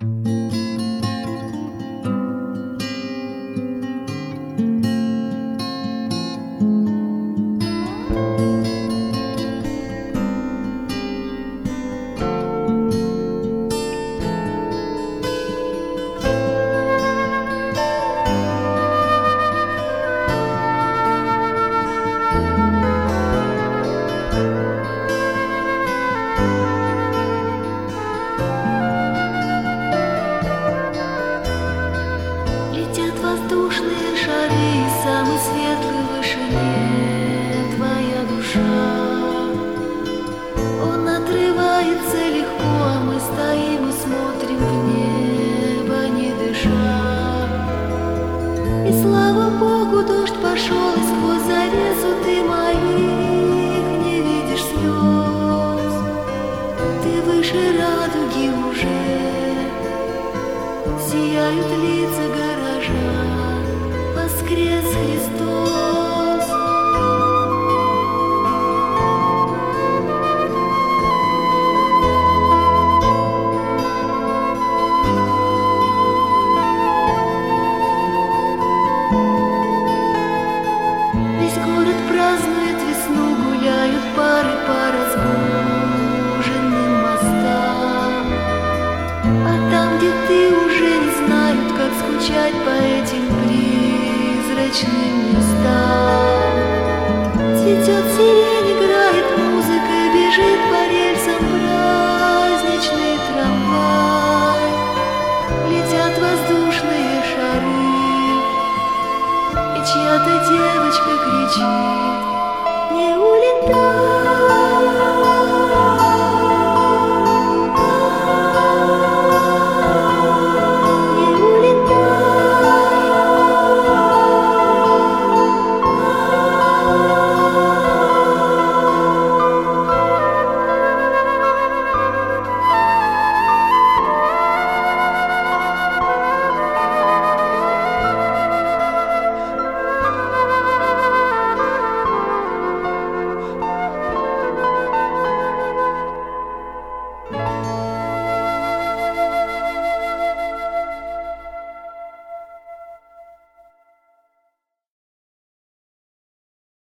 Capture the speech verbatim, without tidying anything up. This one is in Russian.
Летят воздушные шары, и самый светлый в вышине твоя душа. Он отрывается легко, а мы стоим и смотрим в небо, не дыша. И слава Богу, дождь пошел, и сквозь завесу ты моих не видишь слез. Ты выше радуги уже, сияют лица горожан, воскрес Христос. Весь город празднует весну, гуляют пары по разбуженным мостам. А там, где ты, уже не знают, как скучать по этим призрачным местам. Цветет сирень, играет музыка, бежит по рельсам праздничный трамвай. Летят воздушные шары, и чья-то девочка кричит: